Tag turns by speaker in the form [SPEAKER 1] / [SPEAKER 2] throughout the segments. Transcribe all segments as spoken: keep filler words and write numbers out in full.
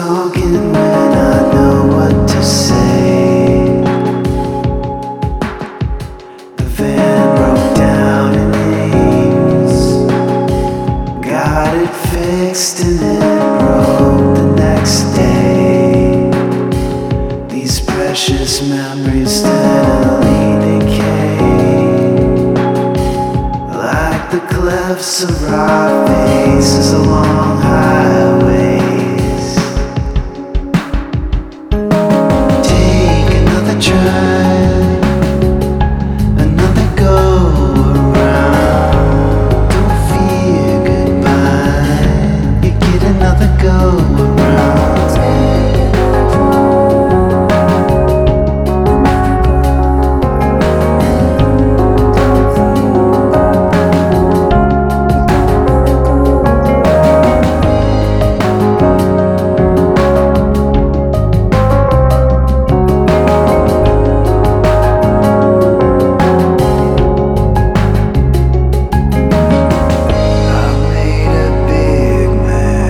[SPEAKER 1] talking when I know what to say. The van broke down in Ames, got it fixed and it broke the next day. These precious memories steadily decay, like the cliffs of rock faces along highways. Take another drive, another go around. Don't fear goodbye, you get another go around.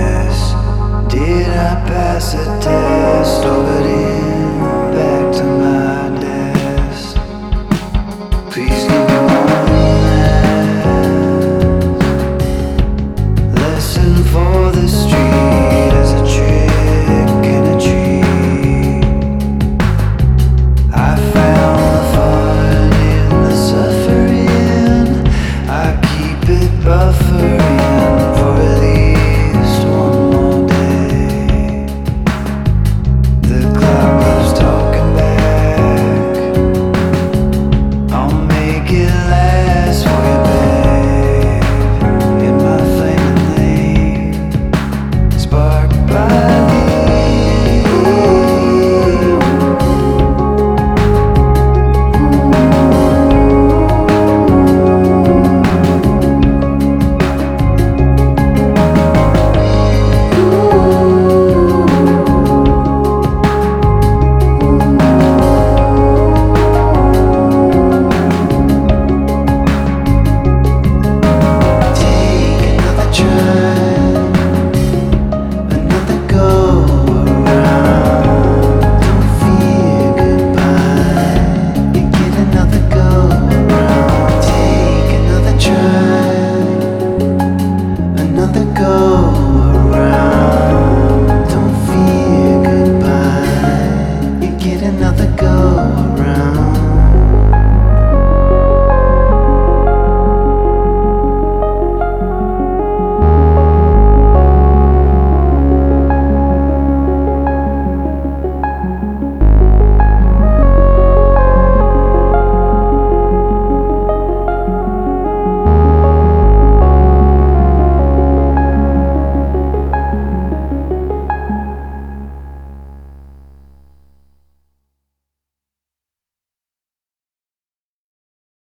[SPEAKER 1] Pass a test, over it back to my